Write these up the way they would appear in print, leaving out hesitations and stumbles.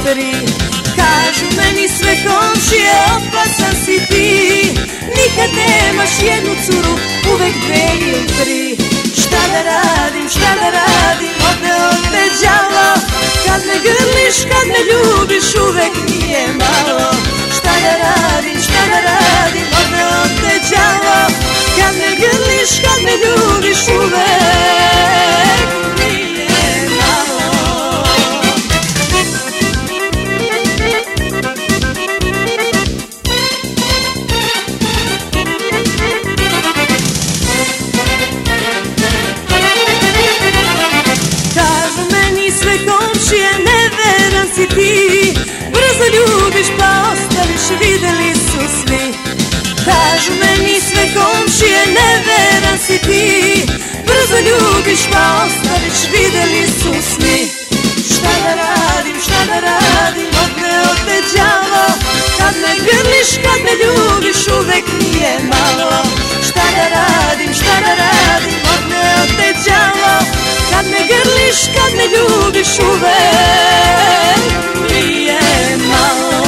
jutri. Kažu meni sve komšije, opasan si ti, nikad nemaš jednu curu, uvek dve ili tri. Šta da radim, odneo te đavo, kad me grliš, kad me ljubiš, uvek nije malo. Šta da radim, odneo te đavo, kad me grliš, kad me ljubiš, uvek nije malo. Kažu meni sve komšije, neveran si ti, brzo ljubiš pa ostaviš, videli su svi. Kažu meni sve komšije, neveran si ti, brzo ljubiš pa ostaviš, videli su svi. Šta da radim, odneo te đavo, kad me grliš, kad me ljubiš, uvek nije malo. Šta da radim, odneo te đavo, kad me grliš, kad me ljubiš, uvek nije malo.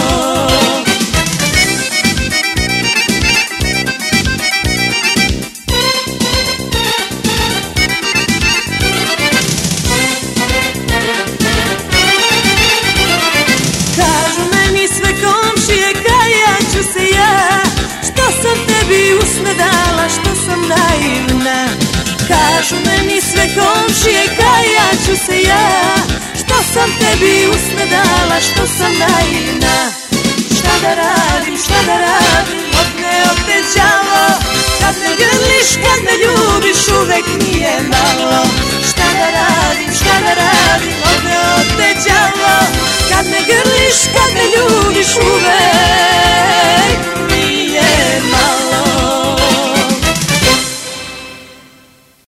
Kažu meni sve komšije, kajaću se ja, što sam tebi usne dala, što sam naivna. Kažu meni sve komšije, kajaću se ja, što sam tebi usne dala, što sam naivna. Šta da radim, odneo te đavo, kad me grliš, kad me ljubiš, uvek nije malo. Šta da radim, odneo te đavo, kad me grliš, kad me ljubiš,